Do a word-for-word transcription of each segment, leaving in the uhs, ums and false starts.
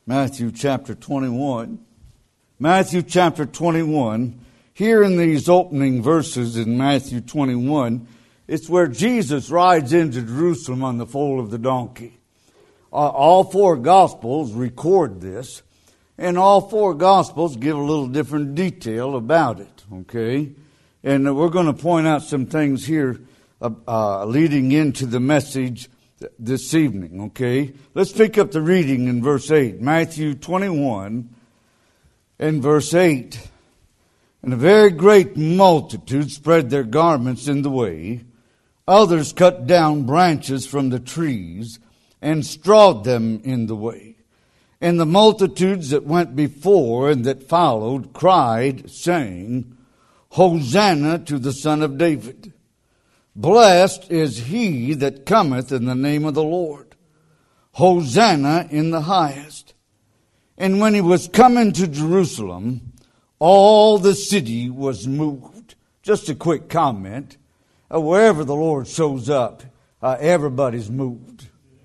Matthew chapter twenty-one. Matthew chapter twenty-one. Here in these opening verses in Matthew twenty-one, it's where Jesus rides into Jerusalem on the foal of the donkey. Uh, all four Gospels record this, and all four Gospels give a little different detail about it, okay? And we're going to point out some things here uh, uh, leading into the message this evening, okay? Let's pick up the reading in verse eight. Matthew twenty-one and verse eight. And a very great multitude spread their garments in the way. Others cut down branches from the trees and strawed them in the way. And the multitudes that went before and that followed cried, saying, Hosanna to the Son of David. Blessed is he that cometh in the name of the Lord. Hosanna in the highest. And when he was come into Jerusalem, all the city was moved. Just a quick comment. Uh, wherever the Lord shows up, uh, everybody's moved.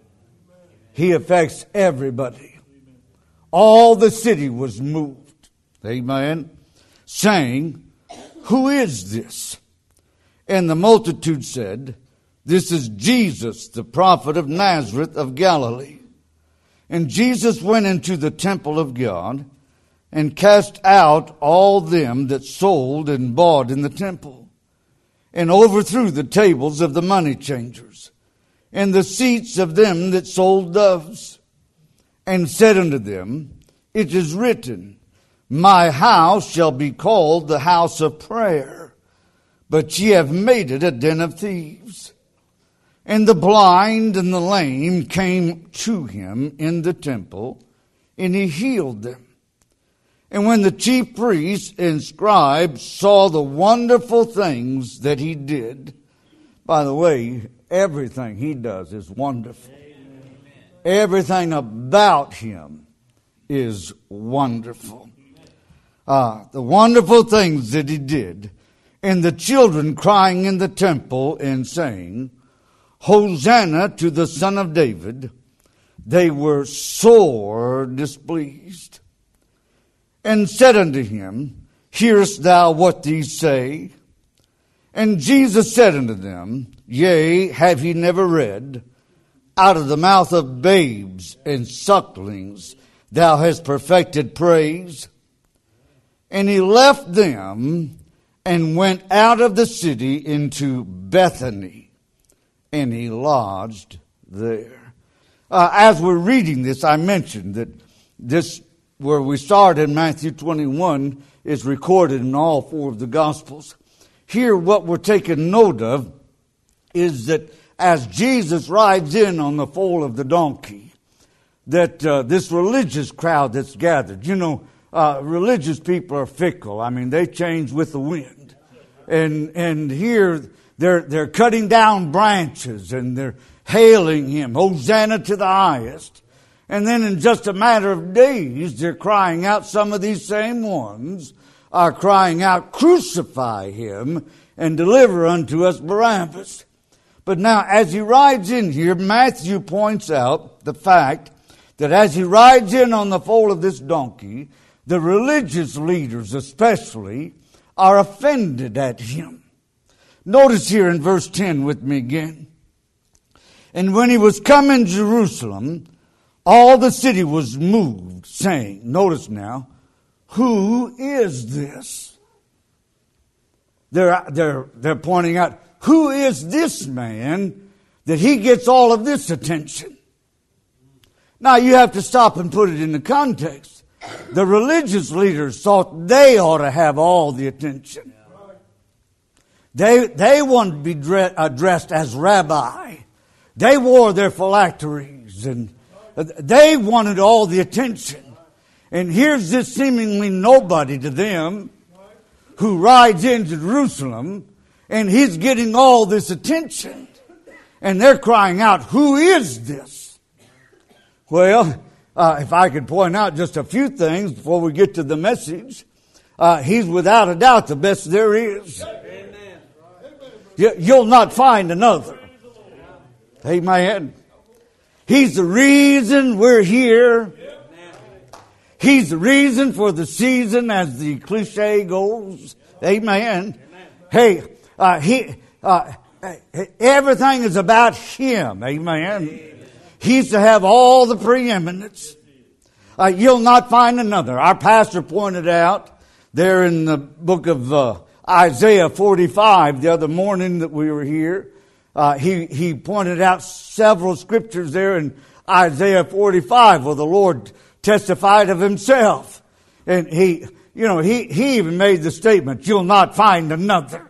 He affects everybody. All the city was moved. Amen. Saying, who is this? And the multitude said, this is Jesus, the prophet of Nazareth of Galilee. And Jesus went into the temple of God and cast out all them that sold and bought in the temple, and overthrew the tables of the money changers, and the seats of them that sold doves, and said unto them, it is written, my house shall be called the house of prayer, but ye have made it a den of thieves. And the blind and the lame came to him in the temple, and he healed them. And when the chief priests and scribes saw the wonderful things that he did, by the way, everything he does is wonderful. Amen. Everything about him is wonderful. Uh, the wonderful things that he did, and the children crying in the temple and saying, Hosanna to the Son of David, they were sore displeased. And said unto him, hearest thou what these say? And Jesus said unto them, yea, have ye never read, out of the mouth of babes and sucklings thou hast perfected praise? And he left them and went out of the city into Bethany, and he lodged there. Uh, as we're reading this, I mentioned that this, where we start in Matthew twenty-one, is recorded in all four of the Gospels. Here, what we're taking note of is that as Jesus rides in on the foal of the donkey, that uh, this religious crowd that's gathered, you know, uh, religious people are fickle. I mean, they change with the wind. And and here they're they're cutting down branches and they're hailing him, Hosanna to the highest. And then in just a matter of days, they're crying out, some of these same ones are crying out, crucify him and deliver unto us Barabbas. But now, as he rides in here, Matthew points out the fact that as he rides in on the foal of this donkey, the religious leaders especially are offended at him. Notice here in verse ten with me again. And when he was come in Jerusalem, all the city was moved, saying, notice now, who is this? They're, they're, they're pointing out, who is this man that he gets all of this attention? Now you have to stop and put it in the context. The religious leaders thought they ought to have all the attention. They, they wanted to be dressed, uh, dressed as rabbi. They wore their phylacteries and they wanted all the attention. And here's this seemingly nobody to them who rides into Jerusalem, and he's getting all this attention. And they're crying out, who is this? Well, uh, if I could point out just a few things before we get to the message, uh, he's without a doubt the best there is. Amen. You, you'll not find another. Amen. He's the reason we're here. He's the reason for the season, as the cliche goes. Amen. Amen. Hey, uh, he, uh, everything is about Him. Amen. Amen. He's to have all the preeminence. Uh, you'll not find another. Our pastor pointed out there in the book of uh, Isaiah forty-five the other morning that we were here. Uh, he, he pointed out several scriptures there in Isaiah forty-five where the Lord testified of Himself. And he, you know, he, he even made the statement, you'll not find another.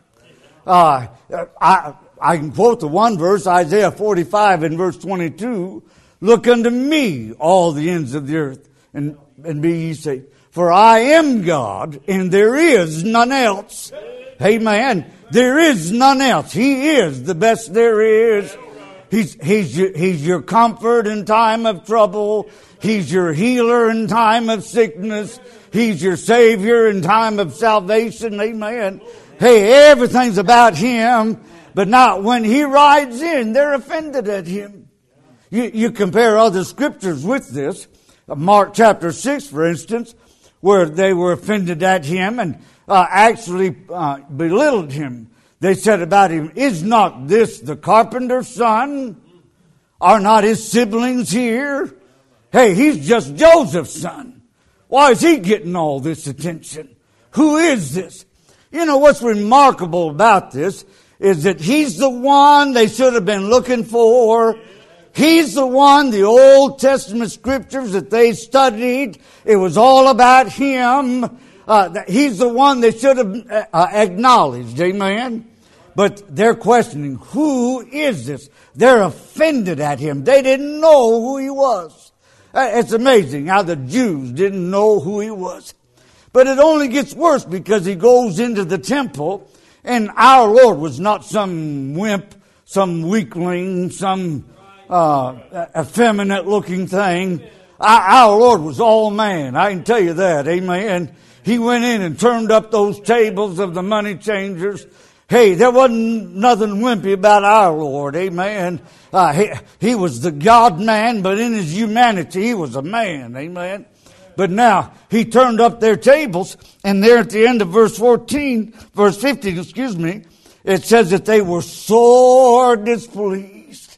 Uh, I, I can quote the one verse, Isaiah forty-five in verse twenty-two. Look unto me, all the ends of the earth, and, and be ye saved. For I am God, and there is none else. Amen. There is none else. He is the best there is. He's, he's, your, he's your comfort in time of trouble. He's your healer in time of sickness. He's your Savior in time of salvation. Amen. Hey, everything's about Him. But now, when He rides in, they're offended at Him. You, you compare other scriptures with this. Mark chapter six, for instance, where they were offended at Him and uh, actually uh, belittled Him. They said about Him, is not this the carpenter's son? Are not his siblings here? Hey, he's just Joseph's son. Why is he getting all this attention? Who is this? You know, what's remarkable about this is that he's the one they should have been looking for. He's the one, the Old Testament scriptures that they studied, it was all about Him. Uh, he's the one they should have uh, acknowledged. Amen? But they're questioning, who is this? They're offended at Him. They didn't know who He was. It's amazing how the Jews didn't know who He was. But it only gets worse because He goes into the temple, and our Lord was not some wimp, some weakling, some uh, effeminate looking thing. Our, our Lord was all man. I can tell you that. Amen. He went in and turned up those tables of the money changers. Hey, there wasn't nothing wimpy about our Lord. Amen. Uh, he, he was the God-man, but in His humanity, He was a man. Amen. But now, He turned up their tables, and there at the end of verse fourteen, verse fifteen, excuse me, it says that they were sore displeased.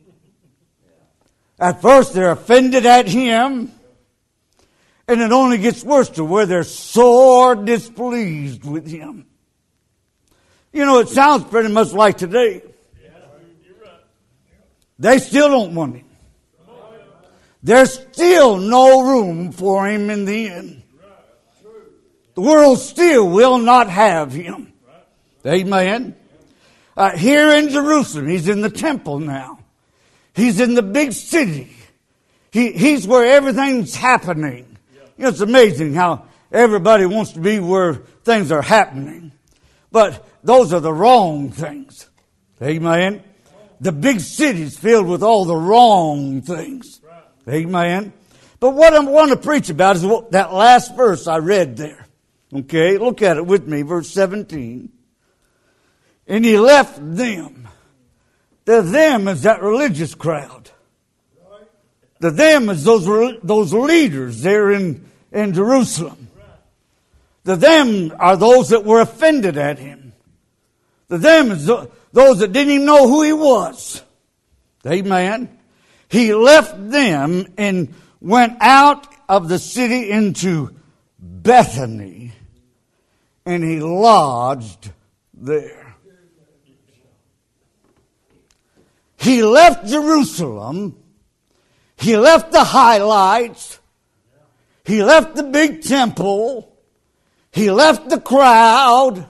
At first, they're offended at Him, and it only gets worse to where they're sore displeased with Him. You know, it sounds pretty much like today. They still don't want Him. There's still no room for Him in the end. The world still will not have Him. Amen. Uh, here in Jerusalem, He's in the temple now. He's in the big city. He, he's where everything's happening. You know, it's amazing how everybody wants to be where things are happening. But those are the wrong things. Amen. The big city's filled with all the wrong things. Amen. But what I want to preach about is that last verse I read there. Okay, look at it with me, verse seventeen. And He left them. The them is that religious crowd. The them is those, those leaders there in, in Jerusalem. The them are those that were offended at Him. The them is those that didn't even know who He was. Amen. He left them and went out of the city into Bethany, and He lodged there. He left Jerusalem. He left the highlights. He left the big temple. He left the crowd.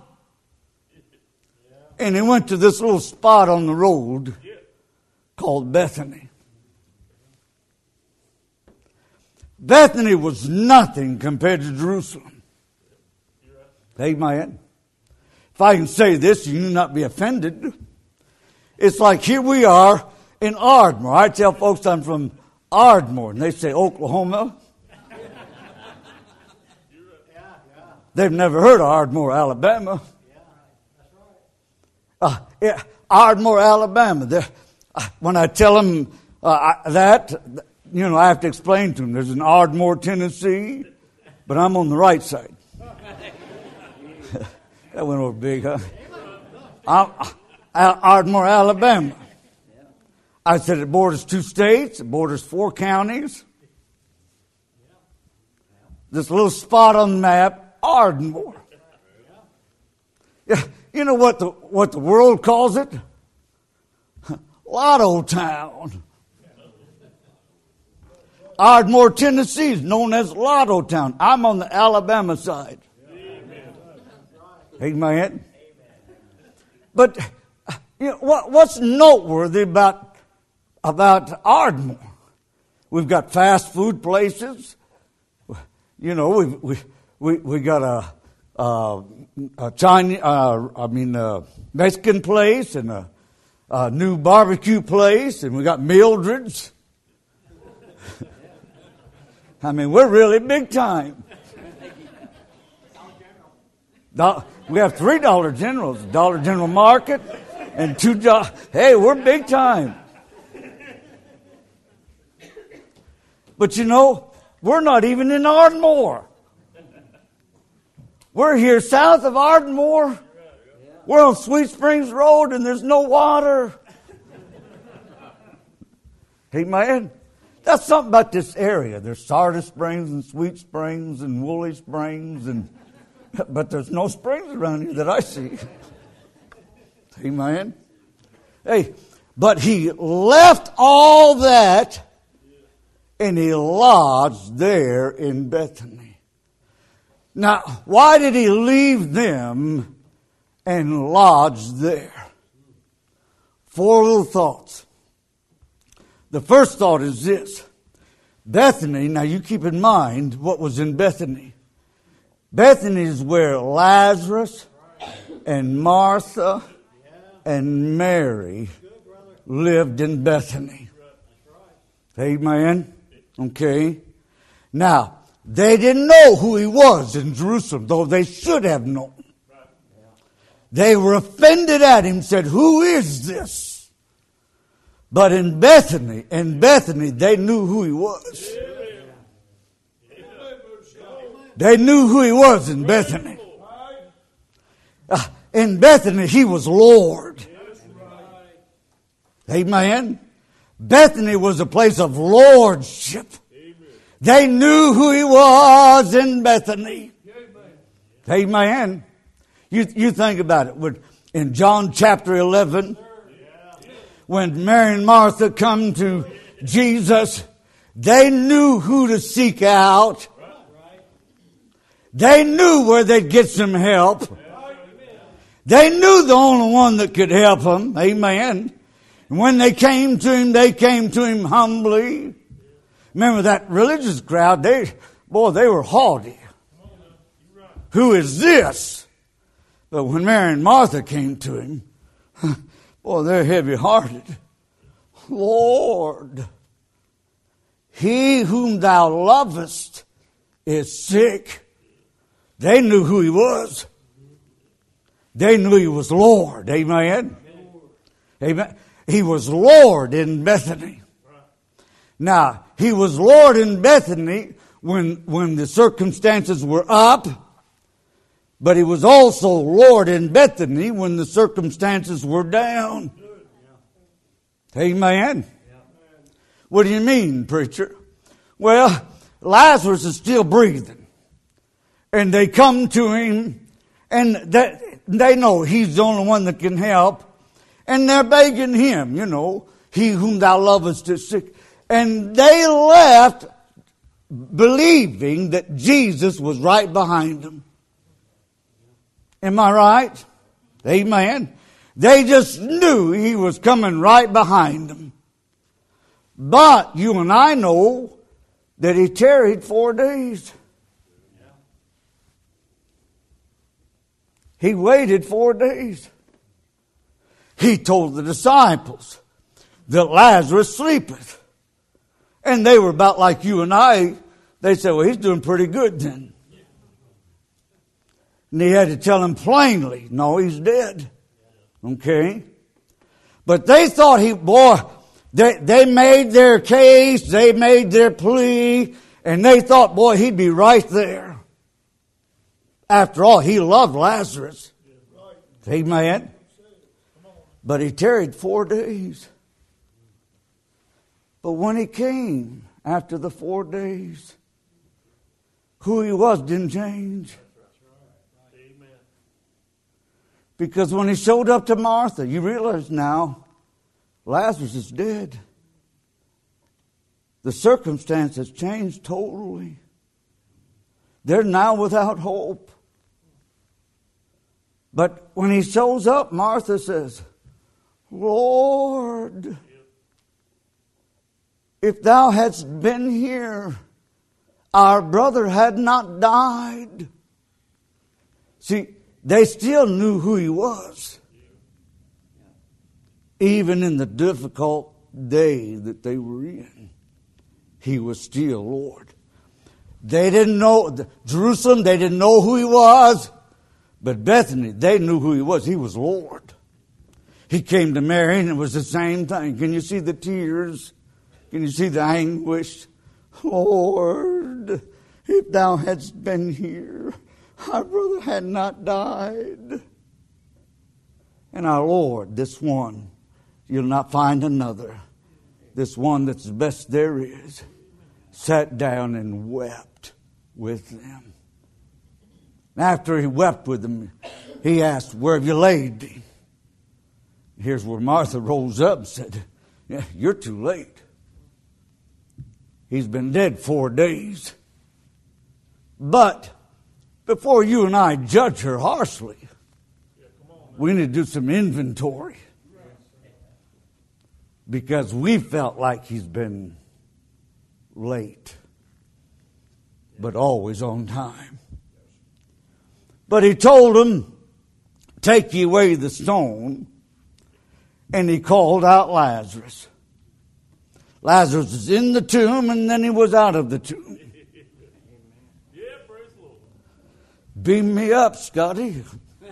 And He went to this little spot on the road called Bethany. Bethany was nothing compared to Jerusalem. Amen. If I can say this, you need not be offended. It's like here we are in Ardmore. I tell folks I'm from Ardmore, and they say Oklahoma. They've never heard of Ardmore, Alabama. Uh, yeah, Ardmore, Alabama. Uh, when I tell them uh, that, you know, I have to explain to them, there's an Ardmore, Tennessee, but I'm on the right side. That went over big, huh? I'm, Ardmore, Alabama. I said it borders two states, it borders four counties. This little spot on the map, Ardmore. Yeah, you know what the what the world calls it? Lotto Town. Ardmore, Tennessee is known as Lotto Town. I'm on the Alabama side. Amen. But you know, what, what's noteworthy about about Ardmore? We've got fast food places. You know, we we we we got a, a, a Chinese, uh, I mean, a Mexican place and a, a new barbecue place, and we got Mildred's. I mean, we're really big time. We have three Dollar Generals, Dollar General Market, and two. Do- hey, we're big time. But you know, we're not even in Ardmore. We're here south of Ardmore. We're on Sweet Springs Road, and there's no water. Amen. That's something about this area. There's Sardis Springs and Sweet Springs and Woolly Springs, and but there's no springs around here that I see. Amen. Hey, but he left all that and he lodged there in Bethany. Now, why did he leave them and lodge there? Four little thoughts. The first thought is this. Bethany, now you keep in mind what was in Bethany. Bethany is where Lazarus and Martha and Mary lived in Bethany. Amen? Okay. Now, they didn't know who he was in Jerusalem, though they should have known. They were offended at him, said, "Who is this?" But in Bethany, in Bethany, they knew who he was. They knew who he was in Bethany. Uh, in Bethany, he was Lord. Amen. Bethany was a place of lordship. They knew who he was in Bethany. Amen. You, you think about it. In John chapter eleven, when Mary and Martha come to Jesus, they knew who to seek out. They knew where they'd get some help. They knew the only one that could help them. Amen. And when they came to him, they came to him humbly. Remember that religious crowd, they, boy, they were haughty. Who is this? But when Mary and Martha came to him, boy, they're heavy-hearted. Lord, he whom thou lovest is sick. They knew who he was. They knew he was Lord. Amen. Amen. He was Lord in Bethany. Now, he was Lord in Bethany when, when the circumstances were up, but he was also Lord in Bethany when the circumstances were down. Amen. What do you mean, preacher? Well, Lazarus is still breathing. And they come to him, and they, they know he's the only one that can help. And they're begging him, you know, he whom thou lovest is sick. And they left believing that Jesus was right behind them. Am I right? Amen. They just knew he was coming right behind them. But you and I know that he tarried four days. He waited four days. He told the disciples that Lazarus sleepeth. And they were about like you and I. They said, well, he's doing pretty good then. And he had to tell them plainly, no, he's dead. Okay? But they thought he, boy, They, they made their case, they made their plea, and they thought, boy, he'd be right there. After all, he loved Lazarus. Amen. But he tarried four days. But when he came after the four days, who he was didn't change. Because when he showed up to Martha, you realize now, Lazarus is dead. The circumstance has changed totally. They're now without hope. But when he shows up, Martha says, Lord, if thou hadst been here, our brother had not died. See, they still knew who he was. Even in the difficult day that they were in, he was still Lord. They didn't know, Jerusalem, they didn't know who he was. But Bethany, they knew who he was. He was Lord. He came to Mary and it was the same thing. Can you see the tears? Can you see the anguish? Lord, if thou hadst been here, our brother had not died. And our Lord, this one, you'll not find another. This one that's the best there is, sat down and wept with them. After he wept with them, he asked, where have you laid him? Here's where Martha rose up and said, yeah, you're too late. He's been dead four days. But before you and I judge her harshly, we need to do some inventory. Because we felt like he's been late, but always on time. But he told them, take ye away the stone. And he called out Lazarus. Lazarus was in the tomb and then he was out of the tomb. Yeah, praise the Lord. Beam me up, Scotty.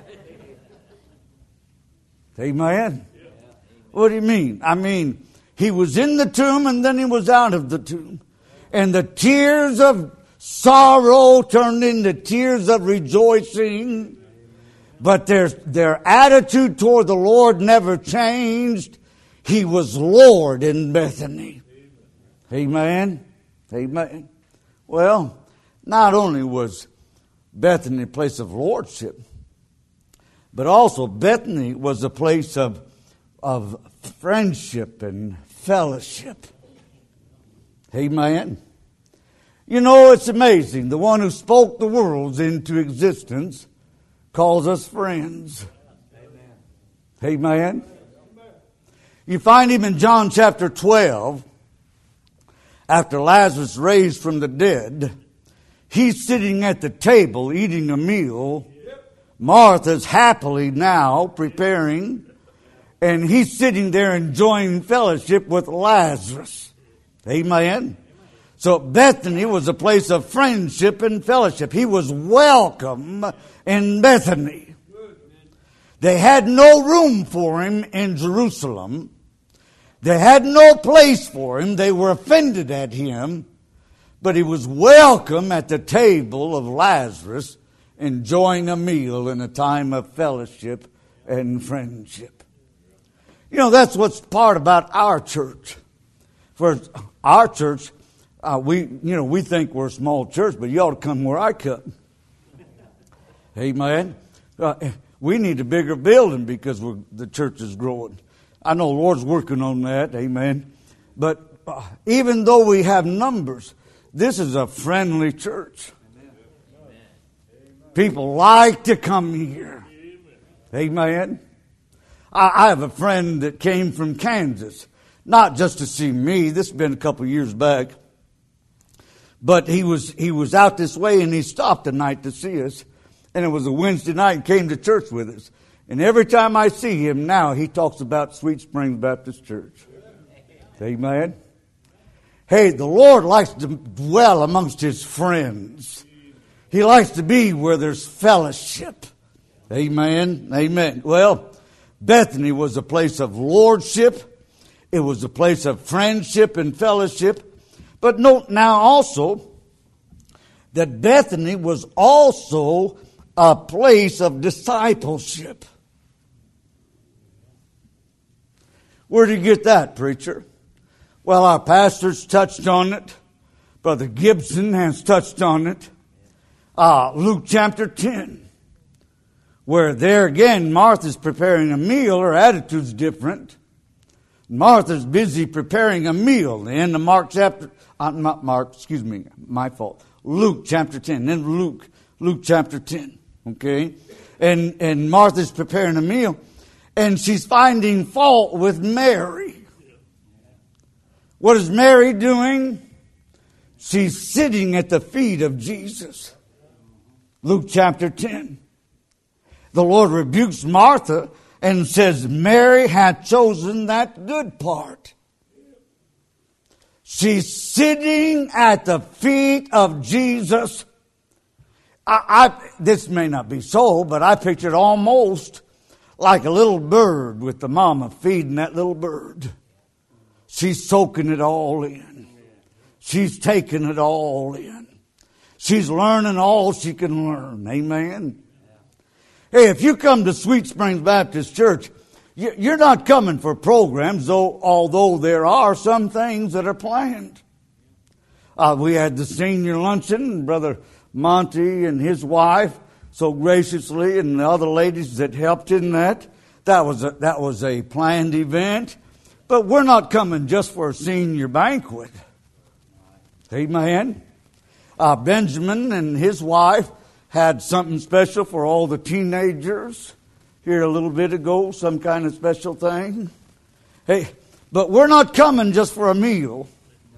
Amen. Yeah. What do you mean? I mean, he was in the tomb and then he was out of the tomb. And the tears of sorrow turned into tears of rejoicing. But their, their attitude toward the Lord never changed. He was Lord in Bethany. Amen. Amen. Well, not only was Bethany a place of lordship, but also Bethany was a place of, of friendship and fellowship. Amen. You know, it's amazing. The one who spoke the worlds into existence calls us friends. Amen. Amen. You find him in John chapter twelve. After Lazarus raised from the dead, he's sitting at the table eating a meal. Martha's happily now preparing, and he's sitting there enjoying fellowship with Lazarus. Amen. So Bethany was a place of friendship and fellowship. He was welcome in Bethany. They had no room for him in Jerusalem. They had no place for him. They were offended at him. But he was welcome at the table of Lazarus, enjoying a meal in a time of fellowship and friendship. You know, that's what's part about our church. For our church, uh, we, you know, we think we're a small church, but you ought to come where I come. Amen. Uh, we need a bigger building because we're, the church is growing. I know the Lord's working on that. Amen. But uh, even though we have numbers, this is a friendly church. People like to come here. Amen. I, I have a friend that came from Kansas, not just to see me. This has been a couple of years back. But he was he was out this way and he stopped a night to see us. And it was a Wednesday night and came to church with us. And every time I see him now, he talks about Sweet Springs Baptist Church. Amen. Hey, the Lord likes to dwell amongst his friends. He likes to be where there's fellowship. Amen. Amen. Well, Bethany was a place of lordship. It was a place of friendship and fellowship. But note now also that Bethany was also a place of discipleship. Where did you get that, preacher? Well, our pastors touched on it. Brother Gibson has touched on it. Uh, Luke chapter ten. Where there again, Martha's preparing a meal. Her attitude's different. Martha's busy preparing a meal. The end of Mark chapter, uh, not Mark, excuse me, my fault. Luke chapter ten. Then Luke, Luke chapter ten. Okay? And, and Martha's preparing a meal. And she's finding fault with Mary. What is Mary doing? She's sitting at the feet of Jesus. Luke chapter ten. The Lord rebukes Martha and says, Mary had chosen that good part. She's sitting at the feet of Jesus. I, I, this may not be so, but I pictured almost like a little bird with the mama feeding that little bird. She's soaking it all in. She's taking it all in. She's learning all she can learn. Amen. Hey, if you come to Sweet Springs Baptist Church, you're not coming for programs, though, although there are some things that are planned. Uh, we had the senior luncheon, Brother Monty and his wife so graciously, and the other ladies that helped in that. That was a, that was a planned event. But we're not coming just for a senior banquet. Amen. Uh, Benjamin and his wife had something special for all the teenagers here a little bit ago, some kind of special thing. Hey, but we're not coming just for a meal.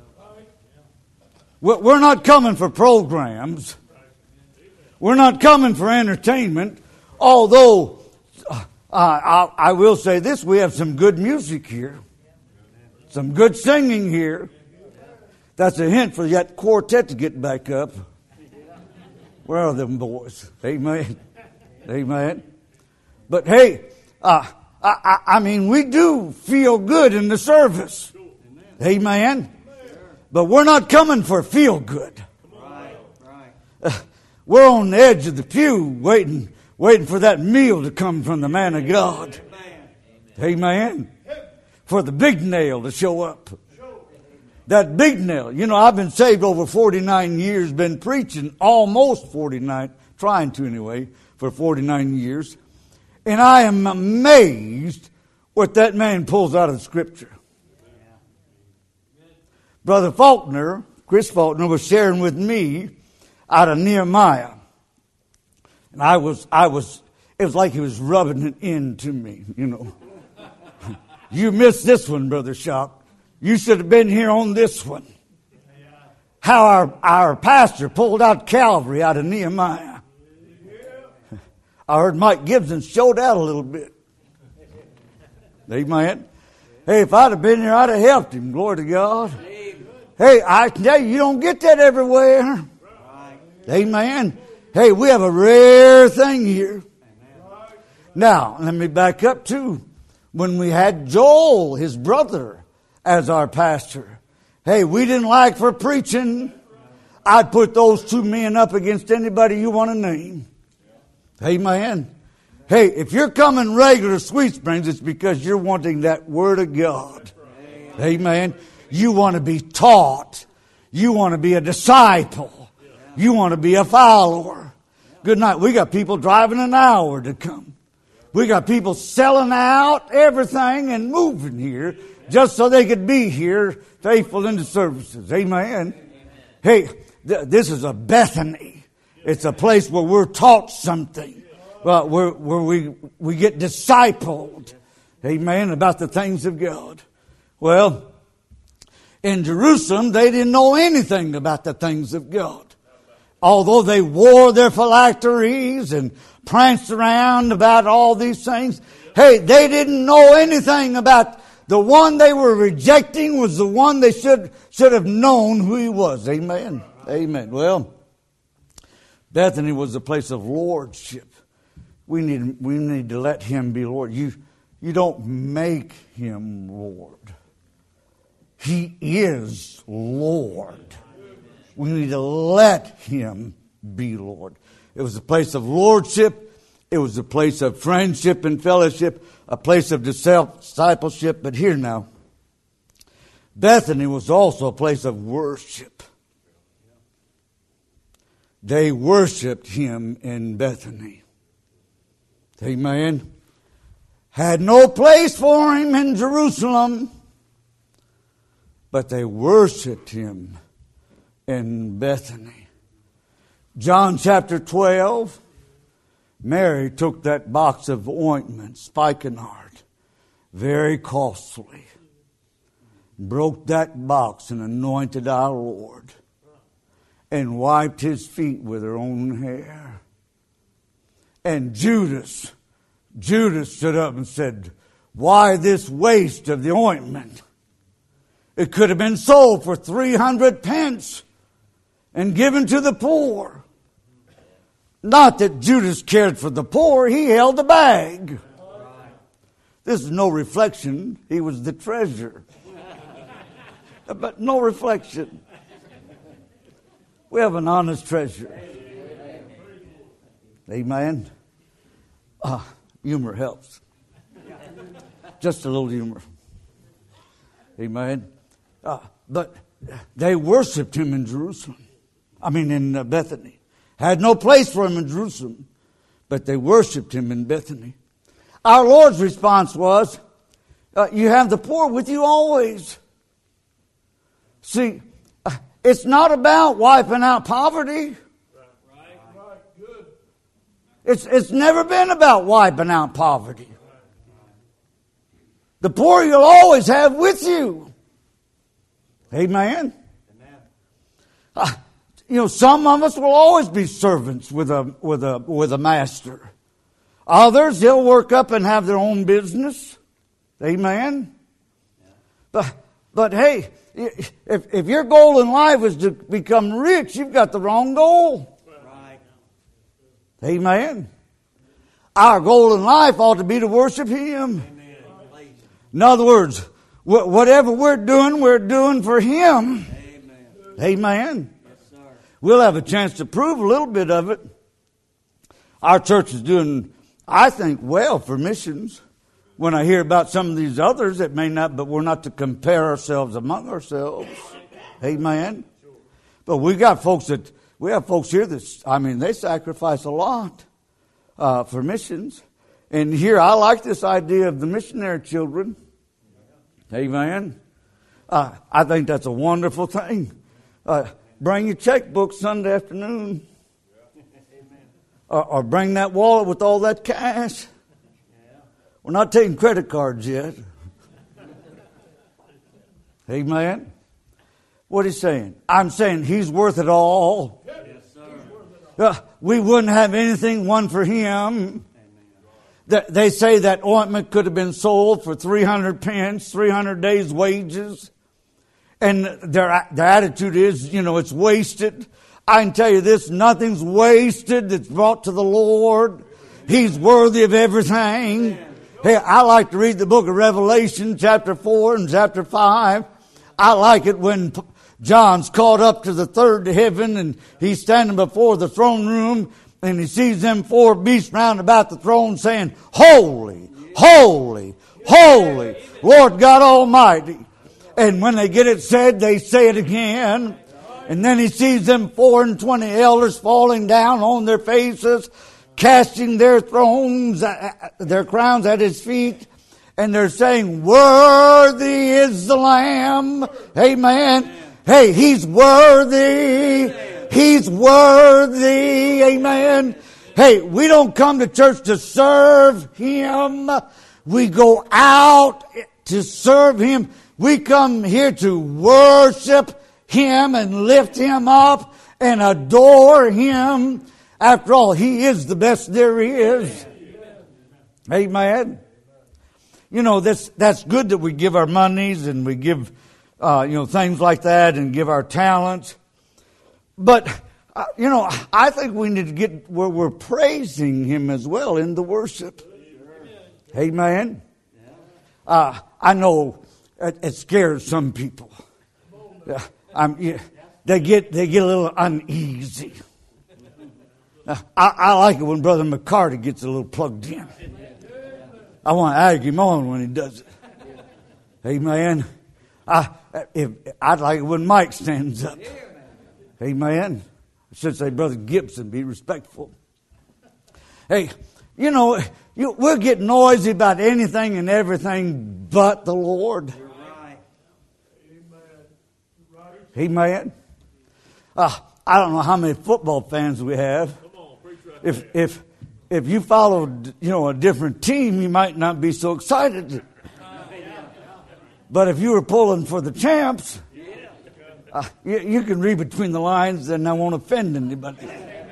We're not coming for programs. We're not coming for entertainment, although uh, I, I will say this, we have some good music here. Some good singing here. That's a hint for that quartet to get back up. Where are them boys? Amen. Amen. But hey, uh, I, I mean, we do feel good in the service. Amen. But we're not coming for feel good. Uh, we're on the edge of the pew waiting, waiting for that meal to come from the man of God. Amen. For the big nail to show up. That big nail. You know, I've been saved over forty-nine years, been preaching almost forty-nine, trying to anyway, for forty-nine years. And I am amazed what that man pulls out of the Scripture. Brother Faulkner, Chris Faulkner, was sharing with me out of Nehemiah. And I was, I was, it was like he was rubbing it into me, you know. You missed this one, Brother Shock. You should have been here on this one. How our, our pastor pulled out Calvary out of Nehemiah. I heard Mike Gibson showed out a little bit. Amen. Hey, if I'd have been here, I'd have helped him. Glory to God. Hey, I can tell you, you don't get that everywhere. Amen. Hey, we have a rare thing here. Now, let me back up too. When we had Joel, his brother, as our pastor. Hey, we didn't like for preaching. I'd put those two men up against anybody you want to name. Amen. Hey, if you're coming regular to Sweet Springs, it's because you're wanting that Word of God. Amen. You want to be taught. You want to be a disciple. You want to be a follower. Good night. We got people driving an hour to come. We got people selling out everything and moving here just so they could be here faithful in the services. Amen. Hey, th- this is a Bethany. It's a place where we're taught something. Well, where, where we, we get discipled. Amen. About the things of God. Well, in Jerusalem, they didn't know anything about the things of God. Although they wore their phylacteries and pranced around about all these things, hey, they didn't know anything about the one they were rejecting was the one they should should have known who he was. Amen. Amen. Well, Bethany was a place of lordship. We need we need to let him be Lord. You you don't make him Lord. He is Lord. We need to let Him be Lord. It was a place of lordship. It was a place of friendship and fellowship, a place of discipleship. But here now, Bethany was also a place of worship. They worshiped Him in Bethany. Amen. Had no place for Him in Jerusalem, but they worshiped Him in Bethany. John chapter twelve, Mary took that box of ointment, spikenard, very costly, broke that box and anointed our Lord, and wiped His feet with her own hair. And Judas, Judas stood up and said, why this waste of the ointment? It could have been sold for three hundred pence and given to the poor. Not that Judas cared for the poor, he held the bag. This is no reflection. He was the treasurer. But no reflection. We have an honest treasurer. Amen. Uh, humor helps. Just a little humor. Amen. Uh, but they worshipped Him in Jerusalem. I mean in uh, Bethany. Had no place for Him in Jerusalem, but they worshipped Him in Bethany. Our Lord's response was, uh, you have the poor with you always. See, uh, it's not about wiping out poverty. Right, right, good. It's, it's never been about wiping out poverty. The poor you'll always have with you. Amen. Amen. Uh, you know, some of us will always be servants with a with a with a master. Others, they'll work up and have their own business. Amen. Yeah. But but hey, if if your goal in life is to become rich, you've got the wrong goal. Right. Amen. Our goal in life ought to be to worship Him. Amen. In other words, whatever we're doing, we're doing for Him. Amen. Amen. Yes, sir. We'll have a chance to prove a little bit of it. Our church is doing, I think, well for missions. When I hear about some of these others, it may not, but we're not to compare ourselves among ourselves. Amen. But we got folks that, we have folks here that, I mean, they sacrifice a lot uh, for missions. And here, I like this idea of the missionary children. Amen. Uh, I think that's a wonderful thing. Uh, bring your checkbook Sunday afternoon. Or, or bring that wallet with all that cash. We're not taking credit cards yet. Amen. What he's saying? I'm saying He's worth it all. Yes, sir. Uh, we wouldn't have anything won for Him. They say that ointment could have been sold for three hundred pence, three hundred days' wages. And their, their attitude is, you know, it's wasted. I can tell you this, nothing's wasted that's brought to the Lord. He's worthy of everything. Hey, I like to read the book of Revelation, chapter four and chapter five. I like it when John's caught up to the third heaven and he's standing before the throne room. And he sees them four beasts round about the throne saying, Holy, holy, holy, Lord God Almighty. And when they get it said, they say it again. And then he sees them four and twenty elders falling down on their faces, casting their thrones, their crowns at His feet. And they're saying, worthy is the Lamb. Amen. Hey, He's worthy. He's worthy. Amen. Hey, we don't come to church to serve Him. We go out to serve Him. We come here to worship Him and lift Him up and adore Him. After all, He is the best there is. Amen. You know, that's, that's good that we give our monies and we give, uh, you know, things like that and give our talents. But, uh, you know, I think we need to get where we're praising Him as well in the worship. Amen. Uh, I know it, it scares some people. Uh, I'm, yeah, they get they get a little uneasy. Uh, I, I like it when Brother McCarty gets a little plugged in. I want to egg him on when he does it. Amen. I if I'd like it when Mike stands up. Amen. I should say, Brother Gibson, be respectful. Hey, you know, you, we'll get noisy about anything and everything but the Lord. Amen. Uh, I don't know how many football fans we have. If if if you followed, you know, a different team, you might not be so excited. But if you were pulling for the champs, uh, you, you can read between the lines, and I won't offend anybody.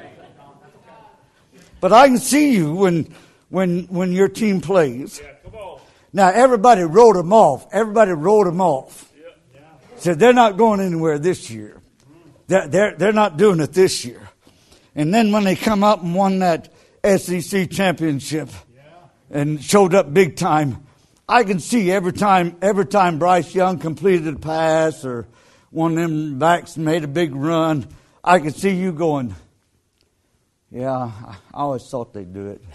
But I can see you when when when your team plays. Now everybody wrote them off. Everybody wrote them off. Said they're not going anywhere this year. They're, they're, they're not doing it this year. And then when they come up and won that S E C championship and showed up big time, I can see every time every time Bryce Young completed a pass or one of them backs made a big run, I could see you going, yeah, I always thought they'd do it.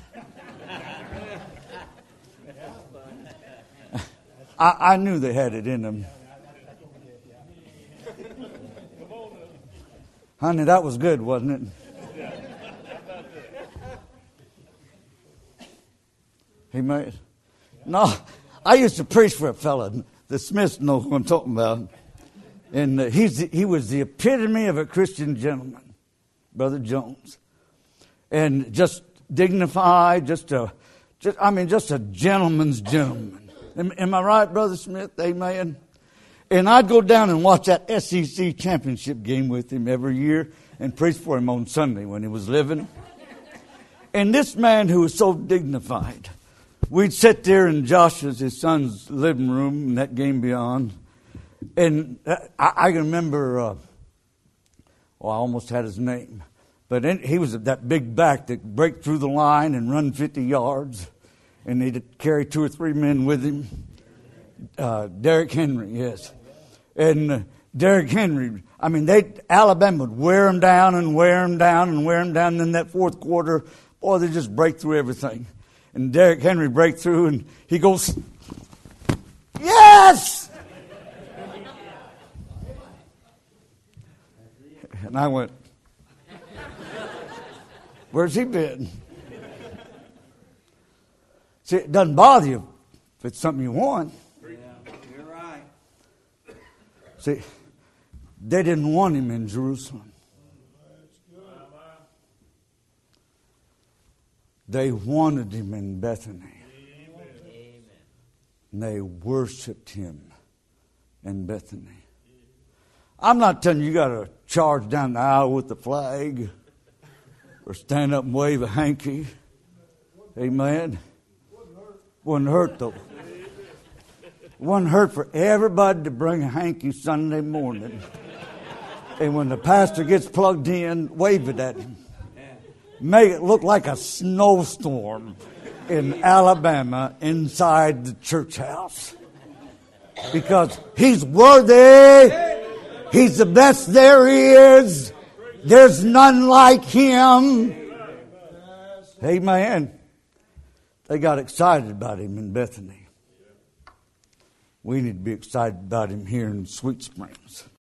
I, I knew they had it in them. Honey, that was good, wasn't it? Amen. No, I used to preach for a fella. The Smiths know who I'm talking about. And uh, he's he was the epitome of a Christian gentleman, Brother Jones. And just dignified, just a, just I mean, just a gentleman's gentleman. Am, am I right, Brother Smith? Amen. And I'd go down and watch that S E C championship game with him every year and preach for him on Sunday when he was living. And this man who was so dignified, we'd sit there in Joshua's, his son's living room, and that game beyond. And I, I can remember, uh, well, I almost had his name. But in, he was that big back that could break through the line and run fifty yards. And he'd carry two or three men with him. Uh, Derrick Henry, yes. And uh, Derrick Henry, I mean, they Alabama would wear him down and wear him down and wear him down. And then that fourth quarter, boy, they just break through everything. And Derrick Henry break through, and he goes, yes! And I went, where's he been? See, it doesn't bother you if it's something you want. You're right. See, they didn't want him in Jerusalem. They wanted him in Bethany. Amen. And they worshiped him in Bethany. I'm not telling you you got to charge down the aisle with the flag or stand up and wave a hanky. Amen. Wouldn't hurt though. Wouldn't hurt for everybody to bring a hanky Sunday morning. And when the pastor gets plugged in, wave it at him. Make it look like a snowstorm in Alabama inside the church house. Because he's worthy. He's the best there is. There's none like him. Amen. They got excited about him in Bethany. We need to be excited about him here in Sweet Springs.